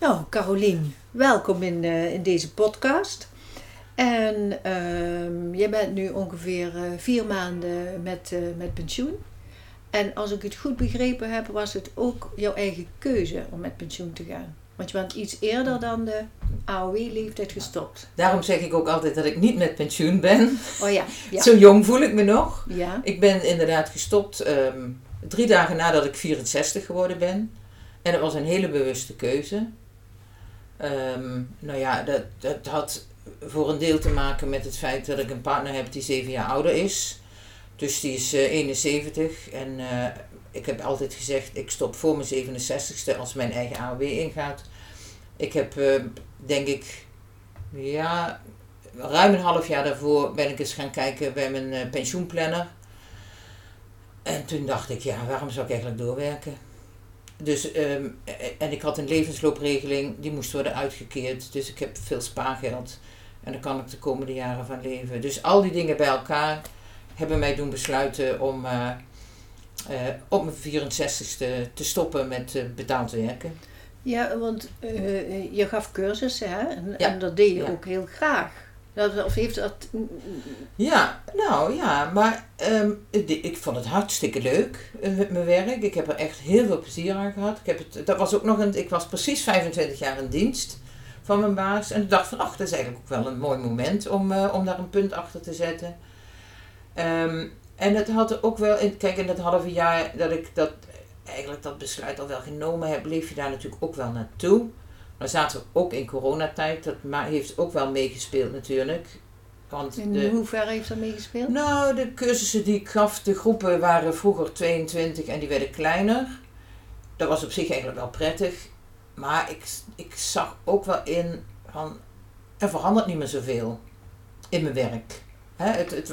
Nou, Carolien, welkom in deze podcast. En jij bent nu ongeveer 4 maanden met pensioen. En als ik het goed begrepen heb, was het ook jouw eigen keuze om met pensioen te gaan. Want je bent iets eerder dan de AOW-leeftijd gestopt. Daarom zeg ik ook altijd dat ik niet met pensioen ben. Oh ja. Zo jong voel ik me nog. Ja. Ik ben inderdaad gestopt 3 dagen nadat ik 64 geworden ben. En dat was een hele bewuste keuze. Dat had voor een deel te maken met het feit dat ik een partner heb die 7 jaar ouder is. Dus die is 71 en ik heb altijd gezegd, ik stop voor mijn 67ste als mijn eigen AOW ingaat. Ik heb, denk ik, ruim een half jaar daarvoor ben ik eens gaan kijken bij mijn pensioenplanner. En toen dacht ik, waarom zou ik eigenlijk doorwerken? Dus, en ik had een levensloopregeling, die moest worden uitgekeerd. Dus ik heb veel spaargeld en daar kan ik de komende jaren van leven. Dus al die dingen bij elkaar hebben mij doen besluiten om op mijn 64ste te stoppen met betaald werken. Ja, want je gaf cursussen, hè? En dat deed je ook heel graag. Of heeft dat... Maar ik vond het hartstikke leuk, mijn werk. Ik heb er echt heel veel plezier aan gehad. Ik was precies 25 jaar in dienst van mijn baas. En ik dacht van, dat is eigenlijk ook wel een mooi moment om daar een punt achter te zetten. En het had er ook wel in dat halve jaar dat ik dat besluit al wel genomen heb, bleef je daar natuurlijk ook wel naartoe. Maar zaten we ook in coronatijd, dat heeft ook wel meegespeeld natuurlijk. Want in hoeverre heeft dat meegespeeld? Nou, de cursussen die ik gaf, de groepen waren vroeger 22 en die werden kleiner. Dat was op zich eigenlijk wel prettig. Maar ik zag ook wel in van, er verandert niet meer zoveel in mijn werk. Het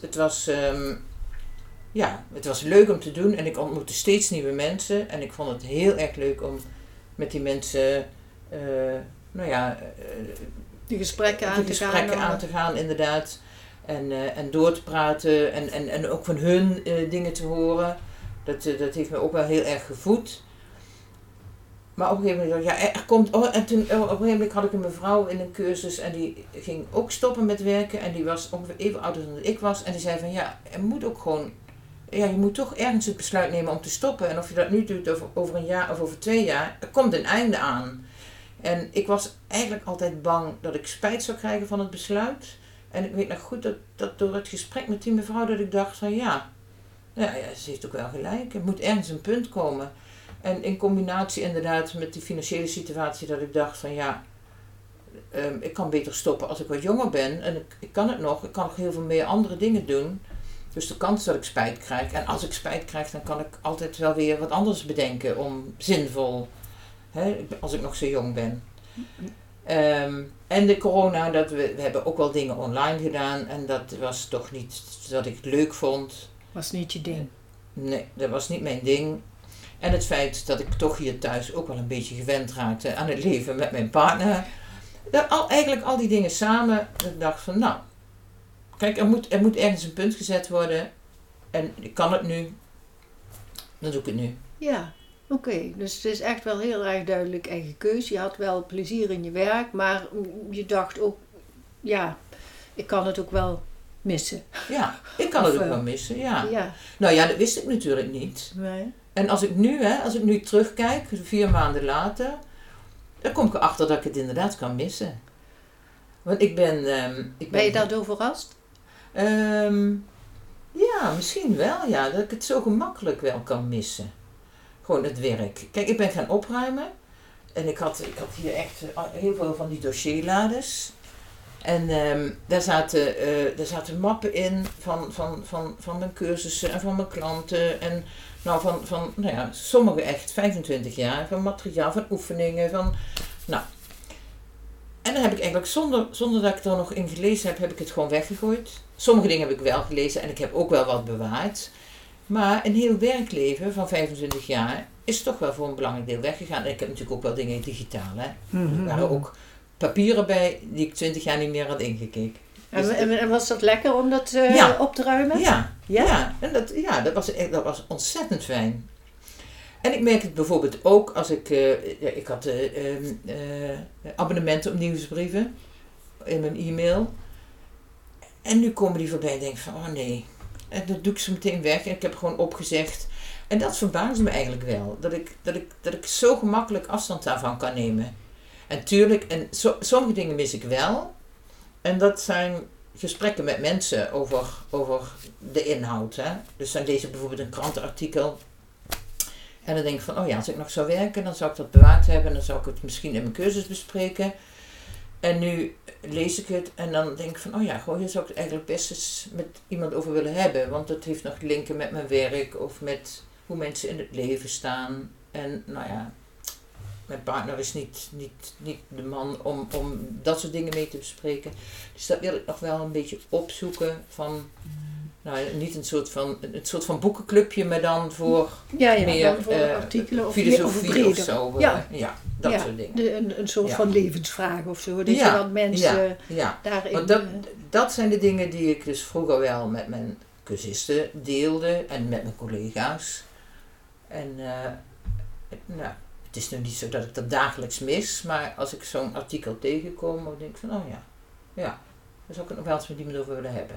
was leuk om te doen en ik ontmoette steeds nieuwe mensen. En ik vond het heel erg leuk om met die mensen die gesprekken aan te gaan inderdaad. En door te praten en ook van hun dingen te horen. Dat heeft me ook wel heel erg gevoed. Maar op een gegeven moment, op een gegeven moment had ik een mevrouw in een cursus en die ging ook stoppen met werken. En die was ongeveer even ouder dan ik was. En die zei van er moet ook gewoon, je moet toch ergens het besluit nemen om te stoppen. En of je dat nu doet over een jaar of over 2 jaar, er komt een einde aan. En ik was eigenlijk altijd bang dat ik spijt zou krijgen van het besluit. En ik weet nog goed dat door het gesprek met die mevrouw dat ik dacht van ze heeft ook wel gelijk. Er moet ergens een punt komen. En in combinatie inderdaad met die financiële situatie dat ik dacht van ik kan beter stoppen als ik wat jonger ben. En ik kan het nog. Ik kan nog heel veel meer andere dingen doen. Dus de kans dat ik spijt krijg. En als ik spijt krijg, dan kan ik altijd wel weer wat anders bedenken om zinvol. Als ik nog zo jong ben. En de corona, we hebben ook wel dingen online gedaan. En dat was toch niet dat ik het leuk vond. Was niet je ding? Nee, dat was niet mijn ding. En het feit dat ik toch hier thuis ook wel een beetje gewend raakte aan het leven met mijn partner. Eigenlijk al die dingen samen. Dat ik dacht van kijk, er moet ergens een punt gezet worden. En ik kan het nu. Dan doe ik het nu. Ja. Oké, dus het is echt wel heel erg duidelijk eigen keus. Je had wel plezier in je werk, maar je dacht ook, ik kan het ook wel missen. Ja, ik kan het ook wel missen, ja. Nou ja, dat wist ik natuurlijk niet. Nee. En als ik nu terugkijk, 4 maanden later, dan kom ik erachter dat ik het inderdaad kan missen. Want ik ben... Ben je daardoor verrast? Ja, misschien wel, dat ik het zo gemakkelijk wel kan missen. Gewoon het werk. Kijk, ik ben gaan opruimen. En ik had hier echt heel veel van die dossierlades. En daar zaten mappen in van mijn cursussen en van mijn klanten. En sommige echt 25 jaar. Van materiaal, van oefeningen. En dan heb ik eigenlijk zonder dat ik er nog in gelezen heb ik het gewoon weggegooid. Sommige dingen heb ik wel gelezen en ik heb ook wel wat bewaard. Maar een heel werkleven van 25 jaar is toch wel voor een belangrijk deel weggegaan. En ik heb natuurlijk ook wel dingen digitaal. Hè. Er waren ook papieren bij die ik 20 jaar niet meer had ingekeken. En was dat lekker om dat op te ruimen? Ja. En dat was ontzettend fijn. En ik merk het bijvoorbeeld ook als ik had abonnementen op nieuwsbrieven in mijn e-mail. En nu komen die voorbij en denk ik van, oh nee. En dat doe ik zo meteen weg en ik heb gewoon opgezegd. En dat verbaast me eigenlijk wel. Dat ik zo gemakkelijk afstand daarvan kan nemen. En tuurlijk, sommige dingen mis ik wel. En dat zijn gesprekken met mensen over de inhoud. Hè? Dus dan lees ik bijvoorbeeld een krantenartikel. En dan denk ik van, oh ja, als ik nog zou werken, dan zou ik dat bewaard hebben. En dan zou ik het misschien in mijn cursus bespreken. En nu lees ik het en dan denk ik van, oh ja, goh, hier zou ik het eigenlijk best eens met iemand over willen hebben. Want dat heeft nog linken met mijn werk of met hoe mensen in het leven staan. En nou ja, mijn partner is niet de man om dat soort dingen mee te bespreken. Dus dat wil ik nog wel een beetje opzoeken van, nou niet een soort van boekenclubje, maar dan voor meer dan voor artikelen of filosofie of zo. Ja. Dat soort dingen. Een soort van levensvraag of zo. Dat je dan mensen daarin... Want dat zijn de dingen die ik dus vroeger wel met mijn cursisten deelde en met mijn collega's. En het is nu niet zo dat ik dat dagelijks mis, maar als ik zo'n artikel tegenkom, dan denk ik van, oh ja, daar zou ik het nog wel eens met iemand over willen hebben.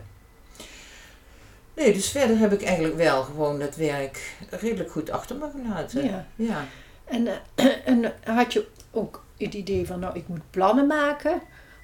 Nee, dus verder heb ik eigenlijk wel gewoon het werk redelijk goed achter me gelaten. Ja. En had je ook het idee van, nou, ik moet plannen maken?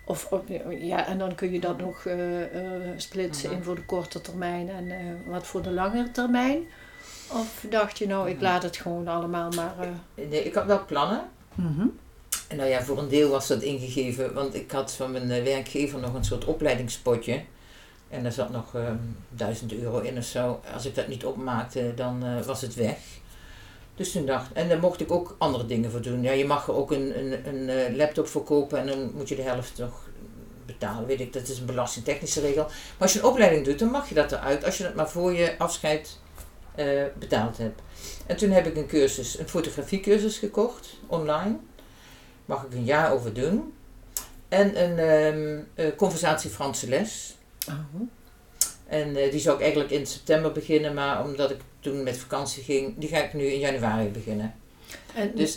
En dan kun je dat nog splitsen in voor de korte termijn en wat voor de langere termijn? Of dacht je, nou, ik laat het gewoon allemaal maar... Nee, ik had wel plannen. Mm-hmm. En nou ja, voor een deel was dat ingegeven, want ik had van mijn werkgever nog een soort opleidingspotje. En daar zat nog €1000 in of zo. Als ik dat niet opmaakte, dan was het weg. Dus toen en daar mocht ik ook andere dingen voor doen. Ja, je mag er ook een laptop voor kopen en dan moet je de helft nog betalen. Weet ik, dat is een belastingtechnische regel. Maar als je een opleiding doet, dan mag je dat eruit als je dat maar voor je afscheid betaald hebt. En toen heb ik een fotografiecursus gekocht, online. Mag ik een jaar over doen. En een conversatie Franse les. Oh. En die zou ik eigenlijk in september beginnen, maar omdat ik toen met vakantie ging, die ga ik nu in januari beginnen. Dus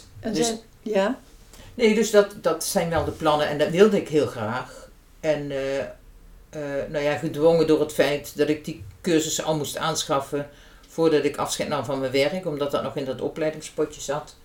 dat zijn wel de plannen en dat wilde ik heel graag. En gedwongen door het feit dat ik die cursussen al moest aanschaffen voordat ik afscheid nam van mijn werk, omdat dat nog in dat opleidingspotje zat.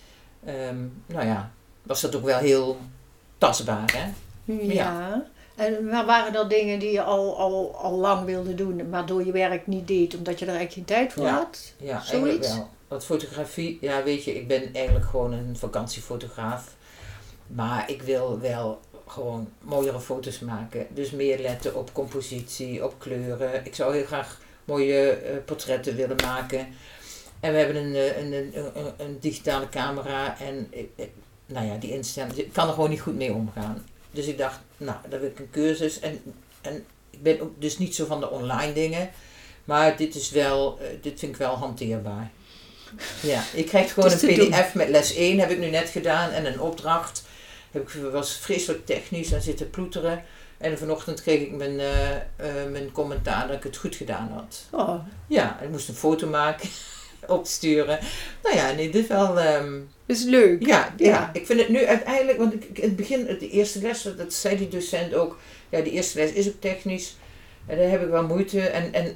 Was dat ook wel heel tastbaar, hè? Ja. En waren dat dingen die je al lang wilde doen, maar door je werk niet deed, omdat je er eigenlijk geen tijd voor had? Ja, eigenlijk wel. Want fotografie, ja weet je, ik ben eigenlijk gewoon een vakantiefotograaf. Maar ik wil wel gewoon mooiere foto's maken. Dus meer letten op compositie, op kleuren. Ik zou heel graag mooie portretten willen maken. En we hebben een digitale camera en die instelling, ik kan er gewoon niet goed mee omgaan. Dus ik dacht, nou, dan wil ik een cursus. En ik ben ook dus niet zo van de online dingen. Maar dit vind ik wel hanteerbaar. Ja, je krijgt gewoon een pdf met les 1, heb ik nu net gedaan. En een opdracht. Was vreselijk technisch en zitten ploeteren. En vanochtend kreeg ik mijn commentaar dat ik het goed gedaan had. Oh. Ja, ik moest een foto maken. Opsturen. Nou ja, nee, dit is wel... is leuk. Ja, ik vind het nu uiteindelijk, want in het begin, de eerste les, dat zei die docent ook, ja, de eerste les is ook technisch. En daar heb ik wel moeite. En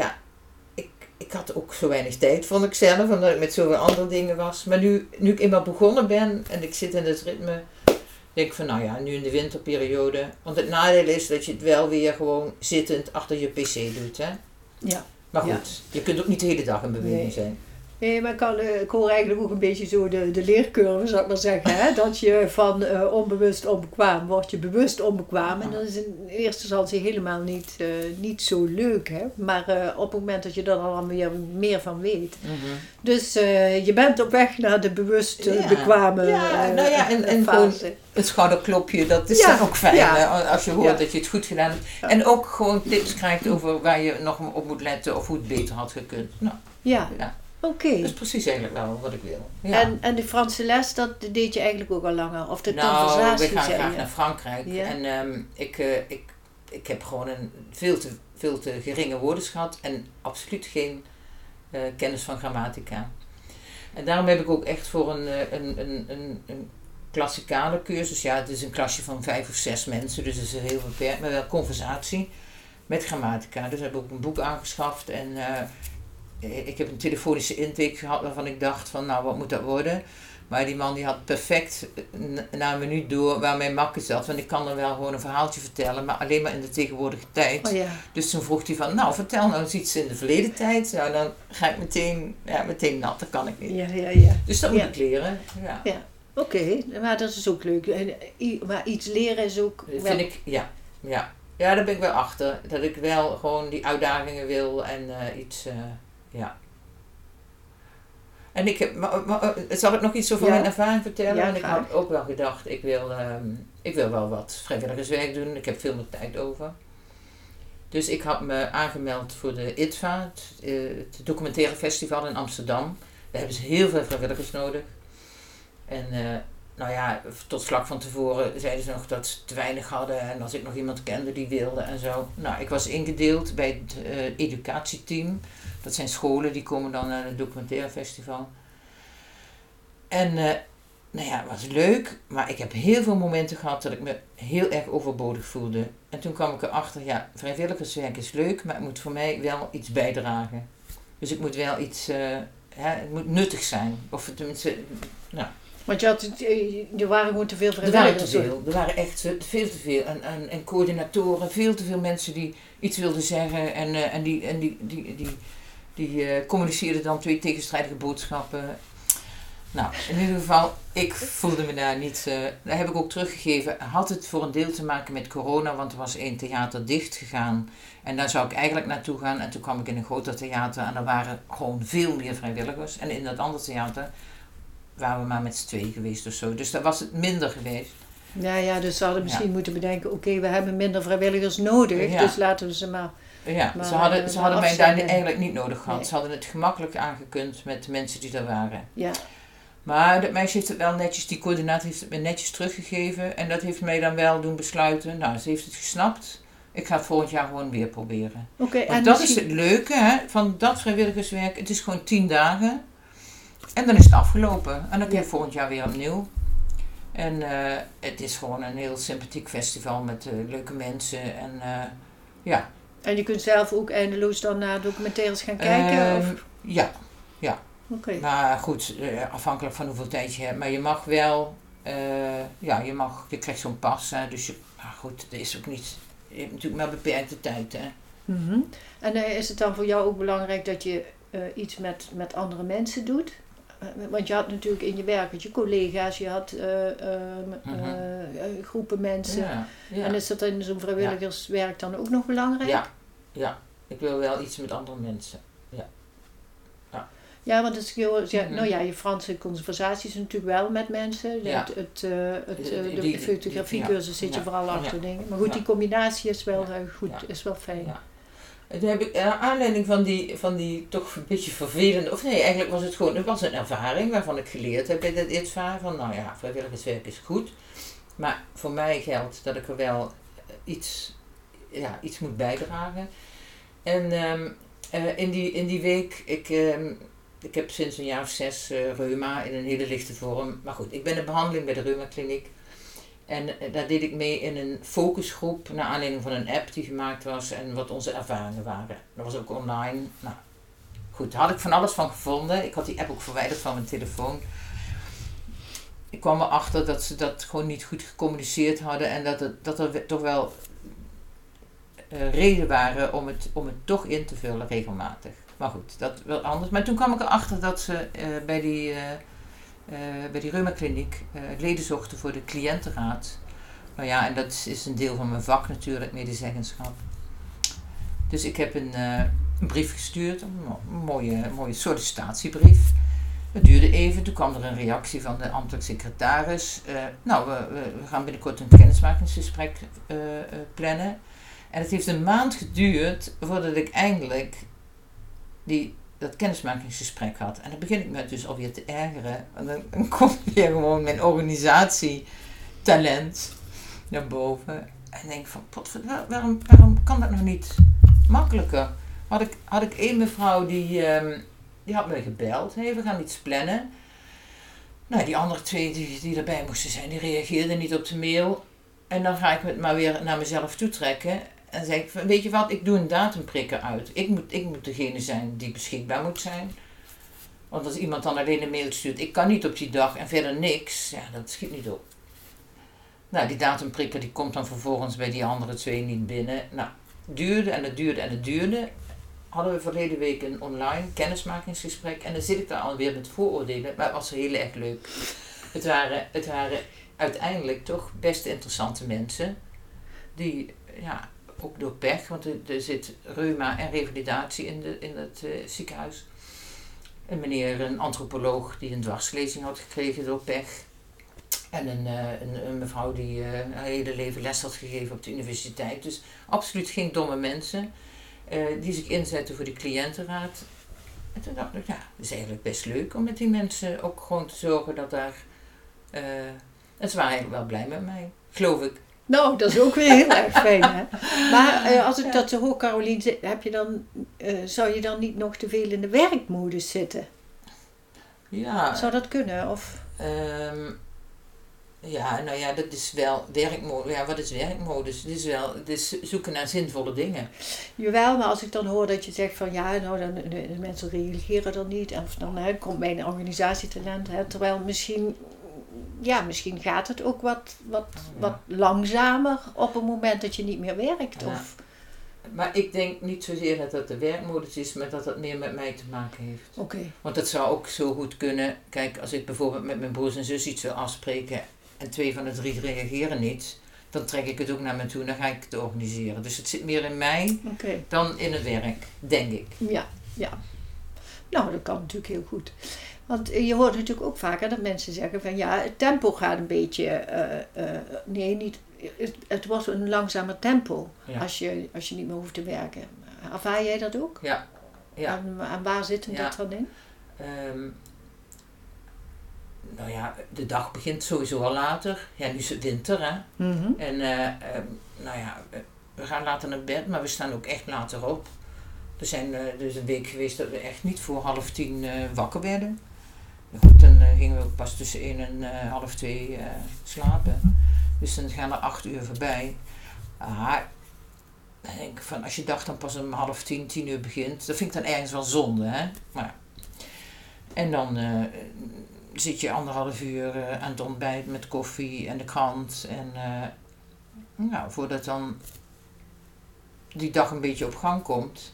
ik had ook zo weinig tijd, vond ik zelf, omdat ik met zoveel andere dingen was. Maar nu ik eenmaal begonnen ben en ik zit in het ritme, denk ik van, nou ja, nu in de winterperiode. Want het nadeel is dat je het wel weer gewoon zittend achter je pc doet, hè. Ja. Maar goed, je kunt ook niet de hele dag in beweging zijn. Nee, maar ik hoor eigenlijk ook een beetje zo de leercurve, zou ik maar zeggen. Hè? Dat je van onbewust onbekwaam word je bewust onbekwaam. En dat is in eerste instantie helemaal niet zo leuk. Hè? Maar op het moment dat je er dan weer meer van weet. Mm-hmm. Dus je bent op weg naar de bewust bekwame en gewoon het schouderklopje, dat is dan ook fijn. Als je hoort dat je het goed gedaan hebt. Ja. En ook gewoon tips krijgt over waar je nog op moet letten of hoe het beter had gekund. Nou, ja. Oké. Dat is precies eigenlijk wel wat ik wil. Ja. En de Franse les, dat deed je eigenlijk ook al langer? Of de conversatie? We gaan graag naar Frankrijk. Ja. En ik heb gewoon een veel te geringe woordenschat en absoluut geen kennis van grammatica. En daarom heb ik ook echt voor een klassikale cursus. Ja, het is een klasje van 5 of 6 mensen, dus het is heel beperkt. Maar wel conversatie met grammatica. Dus heb ik ook een boek aangeschaft. En ik heb een telefonische intake gehad waarvan ik dacht van, nou, wat moet dat worden? Maar die man die had perfect na een minuut door waar mijn makker zat. Want ik kan dan wel gewoon een verhaaltje vertellen, maar alleen maar in de tegenwoordige tijd. Oh, ja. Dus toen vroeg hij van, nou, vertel nou eens iets in de verleden tijd. Nou, dan ga ik meteen nat, dat kan ik niet. Ja. Dus dat moet ik leren. Ja. Oké, maar dat is ook leuk. Maar iets leren is ook... Dat vind ik, ja. Ja, daar ben ik wel achter. Dat ik wel gewoon die uitdagingen wil en ja. En ik heb, zal ik nog iets over mijn ervaring vertellen? Ja, en ik had ook wel gedacht, ik wil wel wat vrijwilligerswerk doen. Ik heb veel meer tijd over. Dus ik had me aangemeld voor de ITVA, het documentaire festival in Amsterdam. Daar hebben ze heel veel vrijwilligers nodig. En nou ja, tot vlak van tevoren zeiden ze nog dat ze te weinig hadden. En als ik nog iemand kende die wilde en zo. Nou, ik was ingedeeld bij het educatieteam. Dat zijn scholen, die komen dan naar het documentaire festival. En nou ja, het was leuk. Maar ik heb heel veel momenten gehad dat ik me heel erg overbodig voelde. En toen kwam ik erachter, ja, vrijwilligerswerk is leuk. Maar het moet voor mij wel iets bijdragen. Dus ik moet wel iets, het moet nuttig zijn. Of tenminste, nou... Want er waren gewoon te veel vrijwilligers. Er waren echt veel te veel. En coördinatoren, veel te veel mensen die iets wilden zeggen. En die communiceerden dan 2 tegenstrijdige boodschappen. Nou, in ieder geval, ik voelde me daar niet... daar heb ik ook teruggegeven. Had het voor een deel te maken met corona, want er was 1 theater dicht gegaan. En daar zou ik eigenlijk naartoe gaan. En toen kwam ik in een groter theater en er waren gewoon veel meer vrijwilligers. En in dat andere theater... waren we maar met z'n 2 geweest of zo. Dus daar was het minder geweest. Ja, dus ze hadden misschien moeten bedenken... Oké, we hebben minder vrijwilligers nodig. Ja. Dus laten we ze maar... Ja, ze hadden mij daar eigenlijk niet nodig gehad. Nee. Ze hadden het gemakkelijk aangekund met de mensen die er waren. Ja. Maar dat meisje heeft het wel netjes... Die coördinator heeft het me netjes teruggegeven. En dat heeft mij dan wel doen besluiten. Nou, ze heeft het gesnapt. Ik ga het volgend jaar gewoon weer proberen. Okay, want dat is het leuke van dat vrijwilligerswerk. Het is gewoon 10 dagen... En dan is het afgelopen. En dan kun je volgend jaar weer opnieuw. En het is gewoon een heel sympathiek festival met leuke mensen. En ja. En je kunt zelf ook eindeloos dan naar documentaires gaan kijken? Of? Ja. Okay. Maar goed, afhankelijk van hoeveel tijd je hebt. Maar je mag wel, je krijgt zo'n pas. Dus maar goed, dat is ook niet, je hebt natuurlijk maar beperkte tijd. Hè. Mm-hmm. En is het dan voor jou ook belangrijk dat je iets met andere mensen doet? Want je had natuurlijk in je werk je collega's, je had groepen mensen. Ja. En is dat in zo'n vrijwilligerswerk dan ook nog belangrijk? Ja. Ik wil wel iets met andere mensen. Ja, want je Franse conversatie is natuurlijk wel met mensen. Ja. De fotografiecursus zit je vooral achter dingen. Maar goed, die combinatie is wel goed, is wel fijn. Ja. Toen heb ik naar aanleiding van die toch een beetje vervelende... Of nee, eigenlijk was het was een ervaring waarvan ik geleerd heb bij dit ITVA. Van nou ja, vrijwilligerswerk is goed. Maar voor mij geldt dat ik er wel iets moet bijdragen. En in die week... Ik heb sinds een jaar of 6 reuma in een hele lichte vorm. Maar goed, ik ben in behandeling bij de reumakliniek. En daar deed ik mee in een focusgroep naar aanleiding van een app die gemaakt was en wat onze ervaringen waren. Dat was ook online. Nou, goed, daar had ik van alles van gevonden. Ik had die app ook verwijderd van mijn telefoon. Ik kwam erachter dat ze dat gewoon niet goed gecommuniceerd hadden en dat er toch wel reden waren om het toch in te vullen regelmatig. Maar goed, dat wel anders. Maar toen kwam ik erachter dat ze bij die reumakliniek leden zochten voor de cliëntenraad. Nou ja, en dat is een deel van mijn vak natuurlijk, medezeggenschap. Dus ik heb een brief gestuurd, een mooie sollicitatiebrief. Het duurde even, toen kwam er een reactie van de ambtelijk secretaris. We gaan binnenkort een kennismakingsgesprek plannen. En het heeft een maand geduurd voordat ik eindelijk dat kennismakingsgesprek had. En dan begin ik me dus alweer te ergeren. En dan komt weer gewoon mijn organisatietalent naar boven. En denk van, waarom kan dat nou niet makkelijker? Had ik één mevrouw die die had me gebeld. Hey, we gaan iets plannen. Nou, die andere 2 die erbij moesten zijn, die reageerden niet op de mail. En dan ga ik het maar weer naar mezelf toetrekken. En zeg ik, weet je wat, ik doe een datumprikker uit. Ik moet degene zijn die beschikbaar moet zijn. Want als iemand dan alleen een mail stuurt, ik kan niet op die dag en verder niks, ja, dat schiet niet op. Nou, die datumprikker die komt dan vervolgens bij die andere 2 niet binnen. Nou, duurde en het duurde en het duurde. Hadden we verleden week een online kennismakingsgesprek en dan zit ik daar alweer met vooroordelen, maar het was heel erg leuk. Het waren uiteindelijk toch best interessante mensen die, ja, ook door pech, want er zit reuma en revalidatie in het ziekenhuis. Een meneer, een antropoloog die een dwarslezing had gekregen door pech. En een mevrouw die haar hele leven les had gegeven op de universiteit. Dus absoluut geen domme mensen die zich inzetten voor de cliëntenraad. En toen dacht ik, ja, het is eigenlijk best leuk om met die mensen ook gewoon te zorgen dat daar... en ze waren eigenlijk wel blij met mij, geloof ik. Nou, dat is ook weer heel erg fijn, hè? Maar als ik dat zo hoor, Carolien, zou je dan niet nog te veel in de werkmodus zitten? Ja. Zou dat kunnen? Of? Ja, nou ja, dat is wel werkmodus. Ja, wat is werkmodus? Het is zoeken naar zinvolle dingen. Jawel, maar als ik dan hoor dat je zegt van ja, nou, de mensen reageren dan niet. Of dan komt mijn organisatietalent. Terwijl misschien gaat het ook wat langzamer op het moment dat je niet meer werkt. Ja. Of... Maar ik denk niet zozeer dat dat de werkmodus is, maar dat dat meer met mij te maken heeft. Okay. Want dat zou ook zo goed kunnen. Kijk, als ik bijvoorbeeld met mijn broers en zus iets wil afspreken en 2 van de 3 reageren niet, dan trek ik het ook naar me toe en dan ga ik het organiseren. Dus het zit meer in mij dan in het werk, denk ik. Ja. Nou, dat kan natuurlijk heel goed. Want je hoort natuurlijk ook vaker dat mensen zeggen van ja, het tempo gaat een beetje, het was een langzamer tempo als je niet meer hoeft te werken. Ervaar jij dat ook? Ja. En waar zit dat dan in? Nou ja, de dag begint sowieso al later. Ja, nu is het winter, hè. Mm-hmm. En nou ja, we gaan later naar bed, maar we staan ook echt later op. Er zijn dus een week geweest dat we echt niet voor 9:30 wakker werden. Goed, dan gingen we ook pas tussen 1 en 1:30 slapen. Dus dan gaan er 8 uur voorbij. Dan denk ik van, als je dag dan pas om 9:30, 10 uur begint, dat vind ik dan ergens wel zonde, hè. Maar, en dan zit je 1,5 uur aan het ontbijt met koffie en de krant. En voordat dan die dag een beetje op gang komt.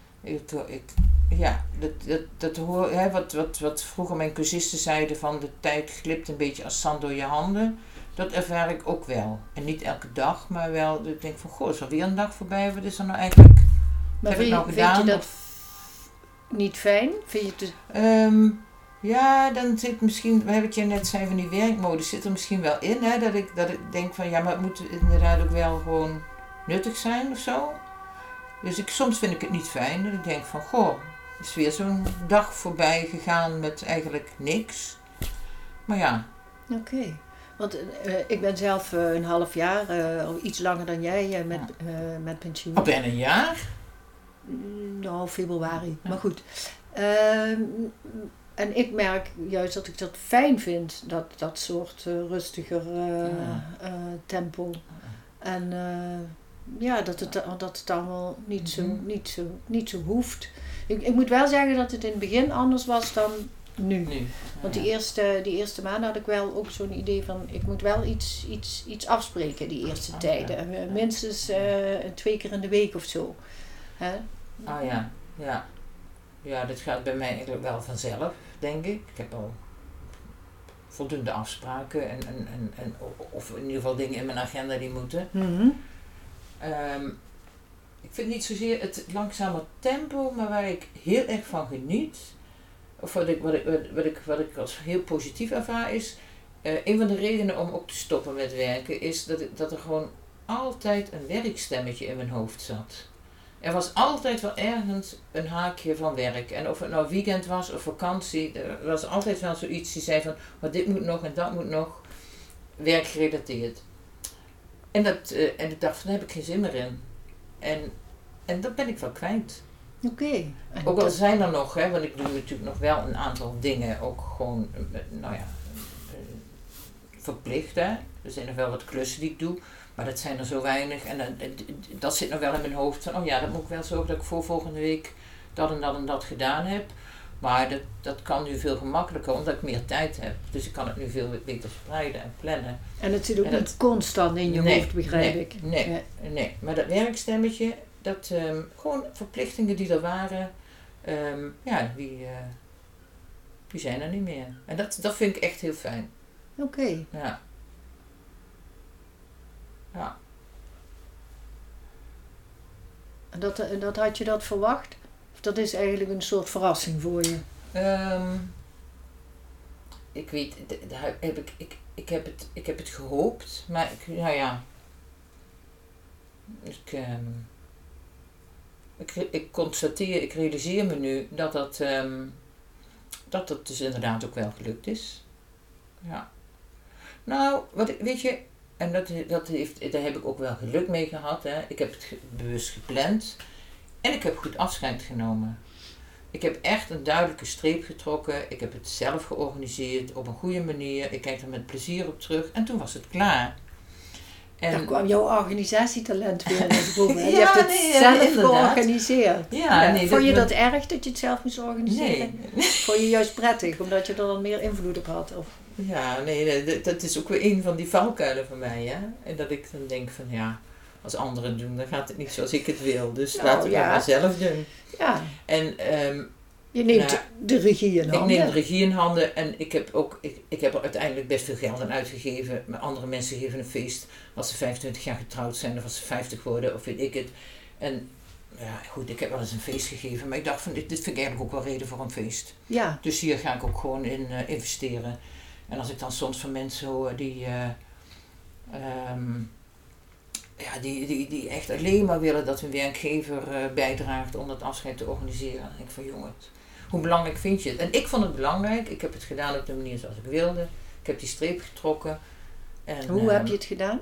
Dat hoor, hè, wat vroeger mijn cursisten zeiden van de tijd glipt een beetje als zand door je handen. Dat ervaar ik ook wel. En niet elke dag, maar wel, ik denk van, goh, is er weer een dag voorbij, wat is er nou eigenlijk, maar heb ik nou gedaan? Vind je dat niet fijn? Vind je het... Ja, dan zit misschien, wat je net zei van die werkmodus, zit er misschien wel in, hè, dat ik denk van, ja, maar het moet inderdaad ook wel gewoon nuttig zijn of zo. Dus soms vind ik het niet fijn, dat ik denk van, goh, is weer zo'n dag voorbij gegaan met eigenlijk niks. Maar ja. Oké. Want ik ben zelf een half jaar, iets langer dan jij, met pensioen. Al bijna een jaar? Nou, februari. Ja. Maar goed. En ik merk juist dat ik dat fijn vind, dat soort rustiger tempo. En dat het allemaal niet zo hoeft. Ik moet wel zeggen dat het in het begin anders was dan nu. Want die eerste maanden had ik wel ook zo'n idee van, ik moet wel iets afspreken die eerste tijden. Minstens 2 keer in de week of zo. Hè? Ja, dat gaat bij mij eigenlijk wel vanzelf, denk ik. Ik heb al voldoende afspraken of in ieder geval dingen in mijn agenda die moeten. Mm-hmm. Ik vind niet zozeer het langzame tempo, maar waar ik heel erg van geniet, of wat ik als heel positief ervaar is, een van de redenen om ook te stoppen met werken is dat er gewoon altijd een werkstemmetje in mijn hoofd zat. Er was altijd wel ergens een haakje van werk. En of het nou weekend was of vakantie, er was altijd wel zoiets die zei van, maar dit moet nog en dat moet nog, werkgerelateerd. En ik dacht van, daar heb ik geen zin meer in. En dat ben ik wel kwijt. Oké. Ook al zijn er nog, want ik doe natuurlijk nog wel een aantal dingen ook gewoon, verplicht. Hè. Er zijn nog wel wat klussen die ik doe, maar dat zijn er zo weinig. En dat zit nog wel in mijn hoofd van, dan moet ik wel zorgen dat ik voor volgende week dat en dat en dat gedaan heb. Maar dat kan nu veel gemakkelijker, omdat ik meer tijd heb. Dus ik kan het nu veel beter spreiden en plannen. En het zit ook niet constant in je hoofd, begrijp ik. Nee. Maar dat werkstemmetje, dat gewoon verplichtingen die er waren, die zijn er niet meer. En dat vind ik echt heel fijn. Oké. Ja. En dat had je dat verwacht? Of dat is eigenlijk een soort verrassing voor je? Ik weet, ik heb het gehoopt, maar ik constateer, ik realiseer me nu dat het dus inderdaad ook wel gelukt is. Ja. Nou, weet je, en daar heb ik ook wel geluk mee gehad. Hè. Ik heb het bewust gepland en ik heb goed afscheid genomen. Ik heb echt een duidelijke streep getrokken. Ik heb het zelf georganiseerd op een goede manier. Ik kijk er met plezier op terug en toen was het klaar. En daar kwam jouw organisatietalent weer naar boven. Je hebt het zelf georganiseerd. Vond je dat erg dat je het zelf moest organiseren? Nee. Vond je juist prettig, omdat je er dan meer invloed op had? Of? Ja, dat is ook weer een van die valkuilen van mij. Hè? En dat ik dan denk van als anderen het doen, dan gaat het niet zoals ik het wil. Dus laten we het maar zelf doen. Ja. En je neemt de regie in handen. Ik neem de regie in handen en ik heb er uiteindelijk best veel geld aan uitgegeven. Maar andere mensen geven een feest als ze 25 jaar getrouwd zijn of als ze 50 worden of weet ik het. En goed, ik heb wel eens een feest gegeven, maar ik dacht van dit vind ik eigenlijk ook wel reden voor een feest. Ja. Dus hier ga ik ook gewoon in investeren. En als ik dan soms van mensen hoor die echt alleen maar willen dat hun werkgever bijdraagt om dat afscheid te organiseren. Dan denk ik van jongens, hoe belangrijk vind je het? En ik vond het belangrijk. Ik heb het gedaan op de manier zoals ik wilde. Ik heb die streep getrokken. En, hoe heb je het gedaan?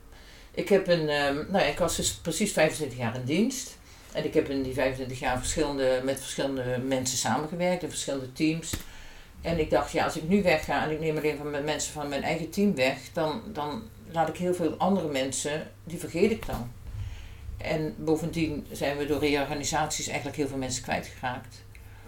Ik was dus precies 25 jaar in dienst. En ik heb in die 25 jaar met verschillende mensen samengewerkt in verschillende teams. En ik dacht, als ik nu wegga en ik neem alleen van mensen van mijn eigen team weg, dan laat ik heel veel andere mensen, die vergeet ik dan. En bovendien zijn we door reorganisaties eigenlijk heel veel mensen kwijtgeraakt.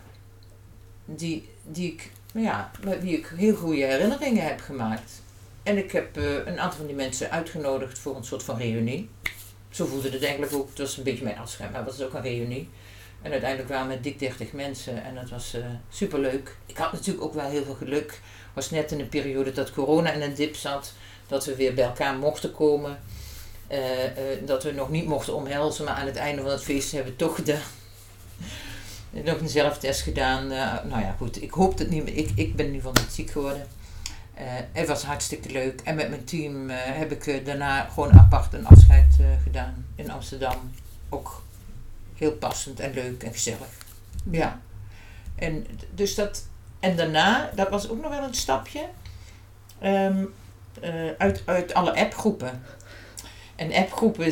Met wie ik heel goede herinneringen heb gemaakt. En ik heb een aantal van die mensen uitgenodigd voor een soort van reunie. Zo voelde het eigenlijk ook. Het was een beetje mijn afscheid, maar het was ook een reunie. En uiteindelijk waren we met dik 30 mensen en dat was superleuk. Ik had natuurlijk ook wel heel veel geluk. Het was net in een periode dat corona in een dip zat. Dat we weer bij elkaar mochten komen. Dat we nog niet mochten omhelzen, maar aan het einde van het feest hebben we het toch gedaan. Nog een zelftest gedaan. Goed, ik hoop het niet meer. Ik ben in ieder geval niet ziek geworden. Het was hartstikke leuk. En met mijn team heb ik daarna gewoon apart een afscheid gedaan in Amsterdam. Ook heel passend en leuk en gezellig. Ja. En dus en daarna, dat was ook nog wel een stapje. Uit alle appgroepen. En appgroepen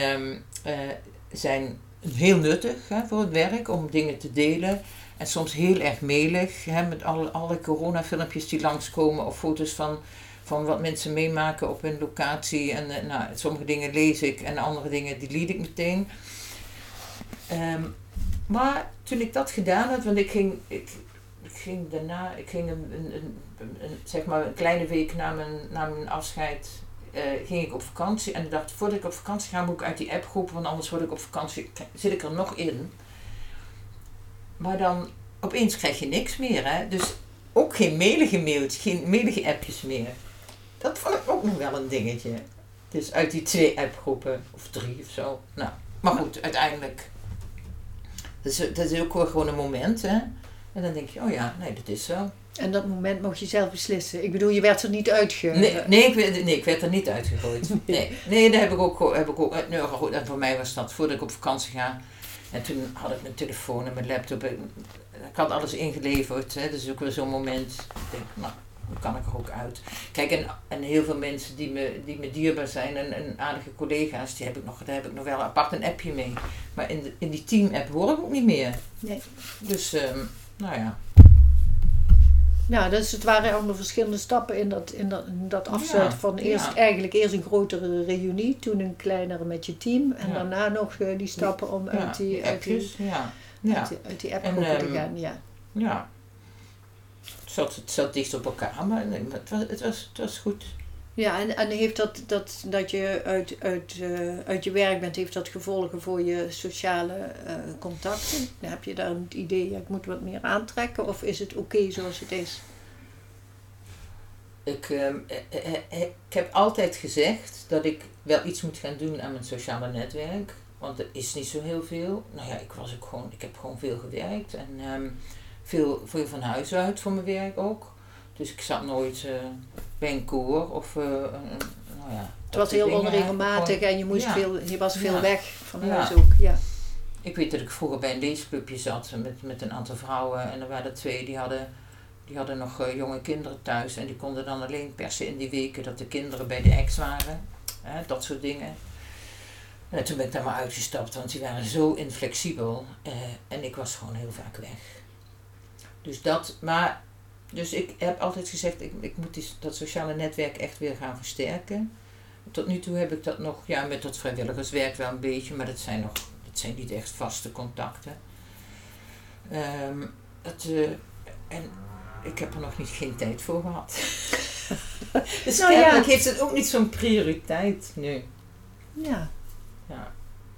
zijn heel nuttig voor het werk om dingen te delen. En soms heel erg melig, met alle coronafilmpjes die langskomen of foto's van wat mensen meemaken op hun locatie. En sommige dingen lees ik en andere dingen delete ik meteen. Maar toen ik dat gedaan had, want ik ging een kleine week na mijn afscheid, ging ik op vakantie. En ik dacht, voordat ik op vakantie ga, moet ik uit die appgroep, want anders word ik op vakantie, zit ik er nog in. Maar dan, opeens krijg je niks meer, hè. Dus ook geen melige mailtjes, geen melige appjes meer. Dat vond ik ook nog wel een dingetje. Dus uit die 2 appgroepen, of 3 of zo. Nou, maar goed, uiteindelijk. Dat is ook wel gewoon een moment, hè. En dan denk je, dat is zo. En dat moment mocht je zelf beslissen. Ik bedoel, je werd er niet ik werd er niet uitgegooid. Nee, daar heb ik ook. En voor mij was dat voordat ik op vakantie ga. En toen had ik mijn telefoon en mijn laptop. Ik had alles ingeleverd. Hè. Dat is ook weer zo'n moment. Ik denk, dan kan ik er ook uit. Kijk, en heel veel mensen die me dierbaar zijn en aardige collega's, daar heb ik nog wel apart een appje mee. Maar in die team-app hoor ik ook niet meer. Nee. Dus, nou ja. Ja, dus het waren allemaal verschillende stappen in dat afsluiten van eigenlijk eerst een grotere reunie, toen een kleinere met je team en daarna nog die stappen om uit die appgroepen te gaan. Ja. Het zat dicht op elkaar, maar het was goed. Ja, en heeft dat je uit je werk bent, heeft dat gevolgen voor je sociale contacten? Heb je daar een idee, ik moet wat meer aantrekken, of is het oké zoals het is? Ik heb altijd gezegd dat ik wel iets moet gaan doen aan mijn sociale netwerk, want er is niet zo heel veel. Nou ja, ik heb gewoon veel gewerkt en veel van huis uit voor mijn werk ook. Dus ik zat nooit bij een koor of het was heel onregelmatig en je was veel weg van huis ook. Ja. Ik weet dat ik vroeger bij een leesclubje zat met een aantal vrouwen en er waren er 2 die hadden nog jonge kinderen thuis en die konden dan alleen persen in die weken dat de kinderen bij de ex waren. Dat soort dingen. En toen ben ik daar maar uitgestapt, want die waren zo inflexibel en ik was gewoon heel vaak weg. Dus ik heb altijd gezegd, ik moet dat sociale netwerk echt weer gaan versterken. Tot nu toe heb ik dat nog, met dat vrijwilligerswerk wel een beetje, maar dat zijn niet echt vaste contacten. En ik heb er nog geen tijd voor gehad. Dus kennelijk heeft het ook niet zo'n prioriteit nu. Ja. Ja.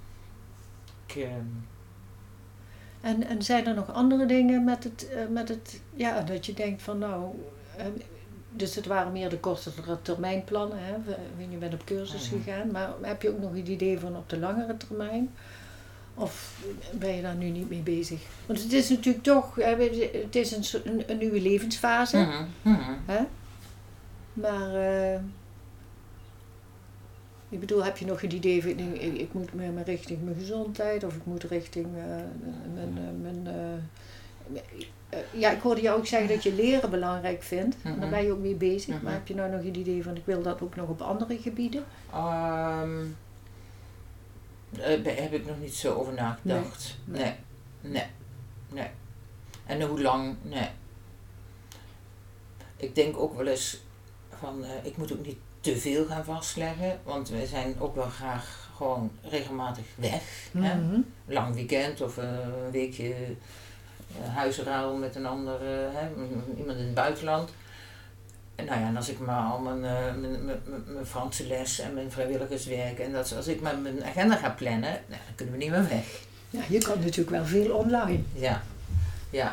En zijn er nog andere dingen met het dat je denkt van dus het waren meer de kortere termijnplannen, hè? Je bent op cursus gegaan, maar heb je ook nog een idee van op de langere termijn? Of ben je daar nu niet mee bezig? Want het is natuurlijk toch, het is een nieuwe levensfase. Hè? Maar ik bedoel, heb je nog een idee van, ik moet me richting mijn gezondheid of ik moet richting ik hoorde jou ook zeggen dat je leren belangrijk vindt. En daar ben je ook mee bezig. Maar heb je nou nog een idee van, ik wil dat ook nog op andere gebieden? Daar heb ik nog niet zo over nagedacht. Nee. En hoe lang? Nee. Ik denk ook wel eens van, ik moet ook niet te veel gaan vastleggen, want we zijn ook wel graag gewoon regelmatig weg. Hè? Lang weekend of een weekje huisruil met een ander, iemand in het buitenland. En als ik maar al mijn Franse les en mijn vrijwilligerswerk en als ik maar mijn agenda ga plannen, dan kunnen we niet meer weg. Ja, je kan natuurlijk wel veel online. Ja.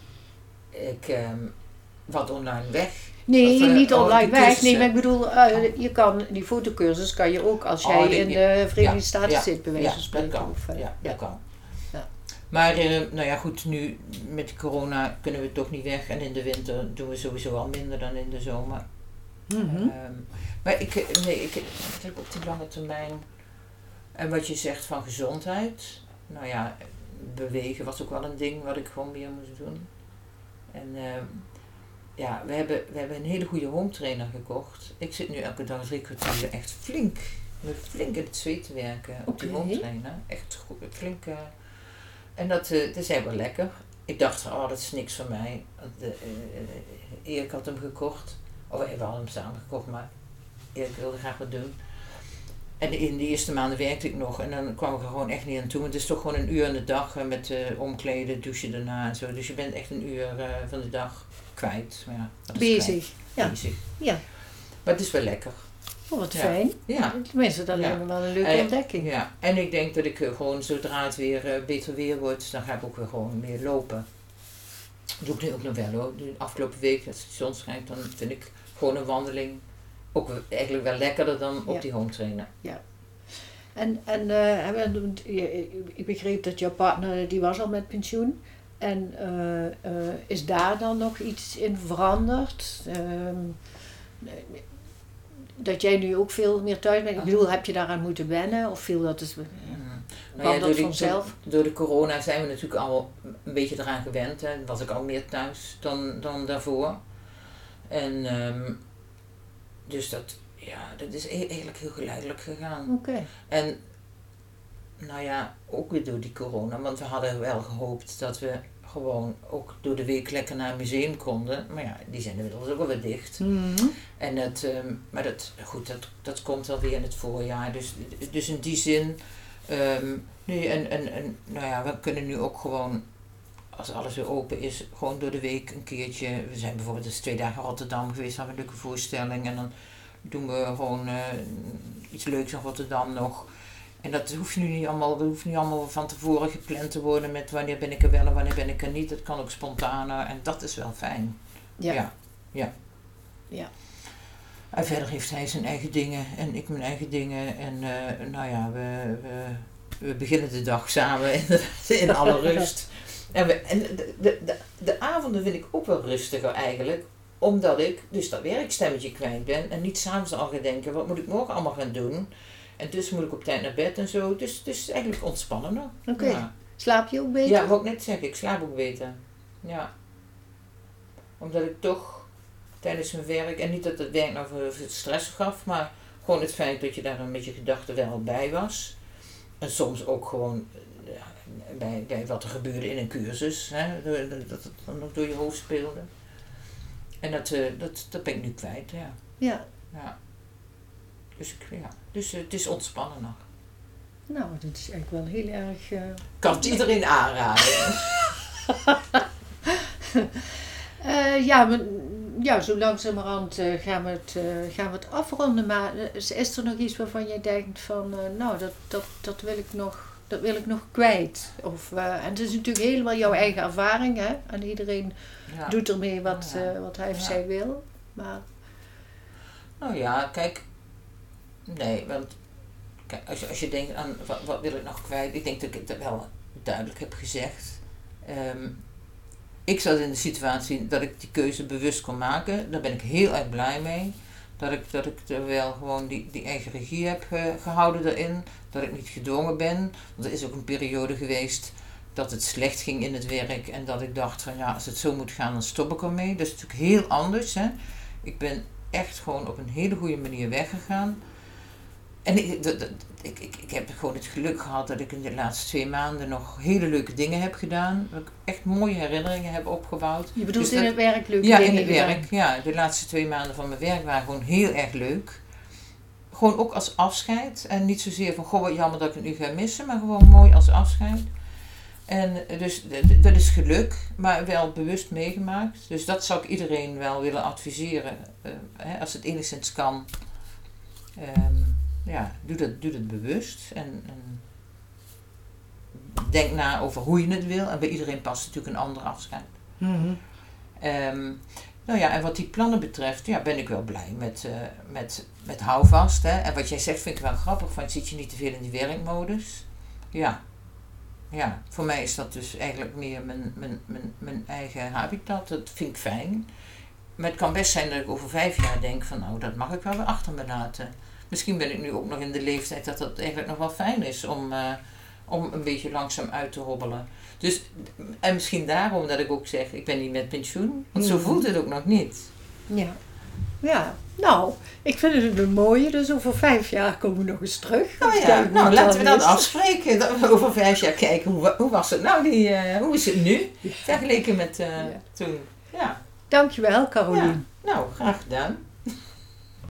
Wat online weg? Nee, niet online weg. Nee, maar ik bedoel, je kan die fotocursus kan je ook als jij in de Verenigde Staten zit, bij wijze van spreken. Dat kan. Ja. Maar goed, nu met corona kunnen we toch niet weg en in de winter doen we sowieso al minder dan in de zomer. Maar ik heb op die lange termijn, en wat je zegt van gezondheid, bewegen was ook wel een ding wat ik gewoon meer moest doen. En we hebben een hele goede home trainer gekocht. Ik zit nu elke dag 3 kwartier echt flink in het zweet te werken op die home trainer. Echt goed, flink. En dat is wel lekker. Ik dacht van, dat is niks voor mij. Erik had hem gekocht. We hadden hem samen gekocht, maar Erik wilde graag wat doen. En in de eerste maanden werkte ik nog en dan kwam ik er gewoon echt niet aan toe. Het is toch gewoon een uur aan de dag met omkleden, douchen daarna en zo. Dus je bent echt een uur van de dag kwijt. Maar bezig. Bezig. Ja. Maar het is wel lekker. Oh, wat fijn. Ja. Tenminste, dat lijkt me wel een leuke ontdekking. Ja, en ik denk dat ik gewoon zodra het weer beter weer wordt, dan ga ik ook weer gewoon meer lopen. Dat doe ik nu ook nog wel hoor. De afgelopen week, als de zon schijnt, dan vind ik gewoon een wandeling ook eigenlijk wel lekkerder dan op die home trainer. Ja. En ik begreep dat jouw partner, die was al met pensioen. En is daar dan nog iets in veranderd? Dat jij nu ook veel meer thuis bent? Ik bedoel, heb je daaraan moeten wennen? Of viel dat dat vanzelf? Door de corona zijn we natuurlijk al een beetje eraan gewend. Hè. Was ik al meer thuis dan daarvoor. En dus dat is eigenlijk heel geleidelijk gegaan. Oké. En nou ja, ook weer door die corona, want we hadden wel gehoopt dat we gewoon ook door de week lekker naar een museum konden. Maar ja, die zijn inmiddels ook alweer dicht. En dat komt wel weer in het voorjaar. Dus in die zin, nee, en nou ja, we kunnen nu ook gewoon, als alles weer open is, gewoon door de week een keertje. We zijn bijvoorbeeld eens 2 dagen in Rotterdam geweest, hadden we een leuke voorstelling. En dan doen we gewoon iets leuks in Rotterdam nog. En dat hoeft nu niet allemaal van tevoren gepland te worden met wanneer ben ik er wel en wanneer ben ik er niet. Het kan ook spontaner en dat is wel fijn. Ja. En verder heeft hij zijn eigen dingen en ik mijn eigen dingen. En nou ja, we beginnen de dag samen in alle rust. En de avonden vind ik ook wel rustiger eigenlijk. Omdat ik dus dat werkstemmetje kwijt ben. En niet 's avonds al gaan denken, wat moet ik morgen allemaal gaan doen. En dus moet ik op tijd naar bed en zo. Dus eigenlijk ontspannender. Oké. Ja. Slaap je ook beter? Ja, wou ik net zeggen. Ik slaap ook beter. Ja. Omdat ik toch tijdens mijn werk, en niet dat het werk nou veel stress gaf, maar gewoon het feit dat je daar met je gedachten wel bij was. En soms ook gewoon bij wat er gebeurde in een cursus. Hè, dat het dan ook door je hoofd speelde. En dat ben ik nu kwijt, ja. Ja. Dus het is ontspannender. Nou, dat is eigenlijk wel heel erg... Kan het iedereen aanraden? Zo langzamerhand gaan we het afronden. Maar is er nog iets waarvan je denkt van... dat wil ik nog kwijt? En het is natuurlijk helemaal jouw eigen ervaring, hè? En iedereen doet ermee wat hij of zij wil. Maar... Nou ja, kijk... Nee, want kijk, als je denkt aan wat wil ik nog kwijt, ik denk dat ik het wel duidelijk heb gezegd. Ik zat in de situatie dat ik die keuze bewust kon maken. Daar ben ik heel erg blij mee. Dat ik er wel gewoon die eigen regie heb gehouden daarin. Dat ik niet gedwongen ben. Want er is ook een periode geweest dat het slecht ging in het werk. En dat ik dacht van als het zo moet gaan, dan stop ik ermee. Dat is natuurlijk heel anders. Hè? Ik ben echt gewoon op een hele goede manier weggegaan. En ik heb gewoon het geluk gehad dat ik in de laatste 2 maanden nog hele leuke dingen heb gedaan. Dat ik echt mooie herinneringen heb opgebouwd. Je bedoelt dus in het werk leuke dingen? Ja, in het werk. Ja, de laatste 2 maanden van mijn werk waren gewoon heel erg leuk. Gewoon ook als afscheid. En niet zozeer van, goh wat jammer dat ik het nu ga missen. Maar gewoon mooi als afscheid. En dus dat is geluk, maar wel bewust meegemaakt. Dus dat zou ik iedereen wel willen adviseren. Als het enigszins kan. Doe dat bewust en denk na over hoe je het wil. En bij iedereen past natuurlijk een ander afscheid. Mm-hmm. En wat die plannen betreft, ben ik wel blij met houvast. Hè. En wat jij zegt vind ik wel grappig, van zit je niet te veel in die werkmodus? Ja, voor mij is dat dus eigenlijk meer mijn eigen habitat. Dat vind ik fijn. Maar het kan best zijn dat ik over 5 jaar denk van dat mag ik wel weer achter me laten. Misschien ben ik nu ook nog in de leeftijd dat dat eigenlijk nog wel fijn is om een beetje langzaam uit te hobbelen. Dus, en misschien daarom dat ik ook zeg, ik ben niet met pensioen. Want zo voelt het ook nog niet. Ja, nou, ik vind het een mooie. Dus over 5 jaar komen we nog eens terug. Laten we dat afspreken. Dat we over 5 jaar kijken, hoe was het nou? Hoe is het nu? Vergeleken met toen. Ja. Dankjewel, Carolien. Ja, nou, graag gedaan.